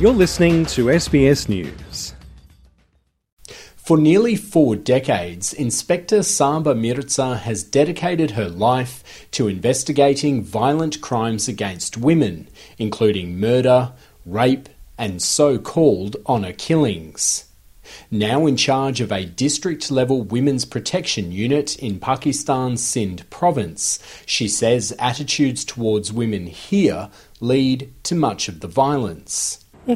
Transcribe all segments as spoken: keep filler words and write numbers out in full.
You're listening to S B S News. For nearly four decades, Inspector Saba Mirza has dedicated her life to investigating violent crimes against women, including murder, rape, and so-called honour killings. Now in charge of a district-level women's protection unit in Pakistan's Sindh province, she says attitudes towards women here lead to much of the violence.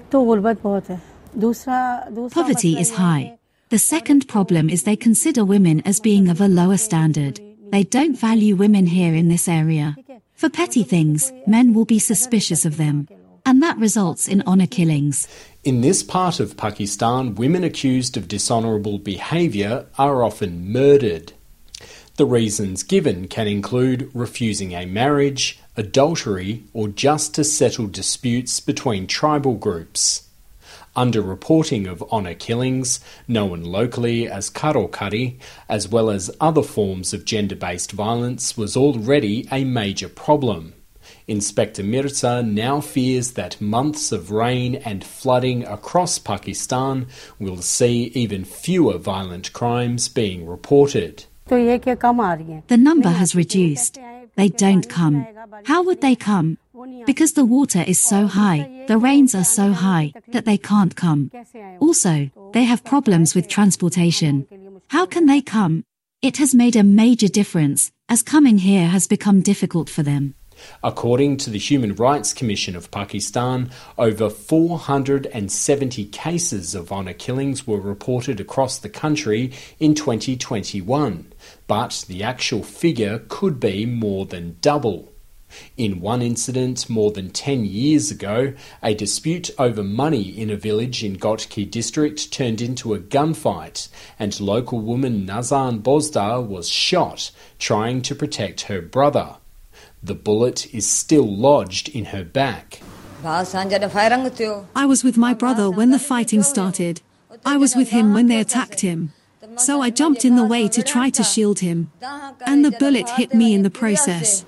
Poverty is high. The second problem is they consider women as being of a lower standard. They don't value women here in this area. For petty things, men will be suspicious of them, and that results in honour killings. In this part of Pakistan, women accused of dishonourable behaviour are often murdered. The reasons given can include refusing a marriage, adultery, or just to settle disputes between tribal groups. Underreporting of honour killings, known locally as karokari, as well as other forms of gender-based violence, was already a major problem. Inspector Mirza now fears that months of rain and flooding across Pakistan will see even fewer violent crimes being reported. The number has reduced. They don't come. How would they come? Because the water is so high, the rains are so high, that they can't come. Also, they have problems with transportation. How can they come? It has made a major difference, as coming here has become difficult for them. According to the Human Rights Commission of Pakistan, over four hundred seventy cases of honour killings were reported across the country in twenty twenty-one, but the actual figure could be more than double. In one incident more than ten years ago, a dispute over money in a village in Gotki district turned into a gunfight, and local woman Nazan Bozdar was shot trying to protect her brother. The bullet is still lodged in her back. I was with my brother when the fighting started. I was with him when they attacked him. So I jumped in the way to try to shield him. And the bullet hit me in the process.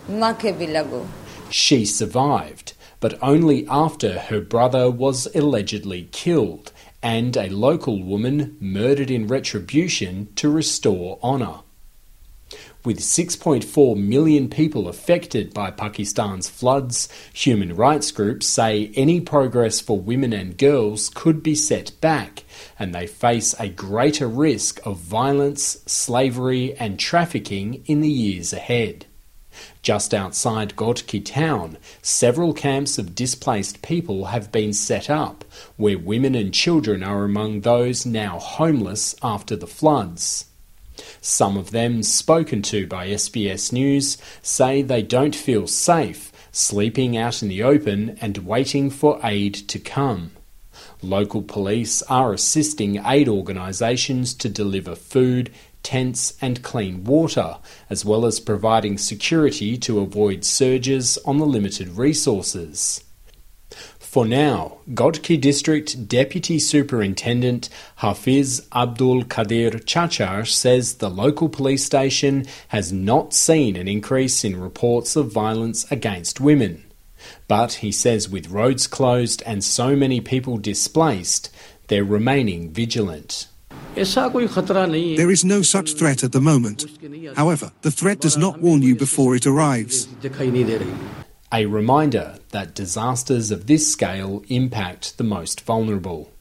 She survived, but only after her brother was allegedly killed and a local woman murdered in retribution to restore honour. With six point four million people affected by Pakistan's floods, human rights groups say any progress for women and girls could be set back, and they face a greater risk of violence, slavery and trafficking in the years ahead. Just outside Gotki town, several camps of displaced people have been set up, where women and children are among those now homeless after the floods. Some of them, spoken to by S B S News, say they don't feel safe sleeping out in the open and waiting for aid to come. Local police are assisting aid organisations to deliver food, tents and clean water, as well as providing security to avoid surges on the limited resources. For now, Gotki District Deputy Superintendent Hafiz Abdul Qadir Chachar says the local police station has not seen an increase in reports of violence against women. But he says with roads closed and so many people displaced, they're remaining vigilant. There is no such threat at the moment. However, the threat does not warn you before it arrives. A reminder that disasters of this scale impact the most vulnerable.